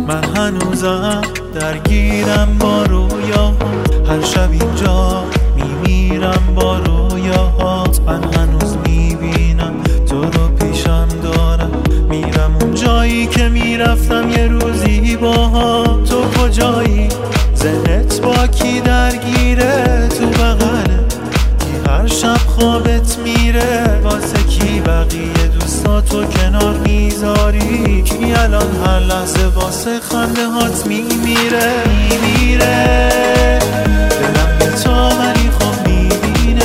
من هنوزم درگیرم با رویاها، هر شب اینجا میمیرم با رویاهات. من هنوز میبینم تو رو پیشم دارم، میرم اون جایی که میرفتم یه روزی باها. تو کجایی؟ ذهنت با کی درگیره؟ تو بغله کی هر شب خوابت میره؟ واسه کی بقیه دوستاتو کنار میذاری؟ کی الان هر لحظه واسه خنده هات میمیره؟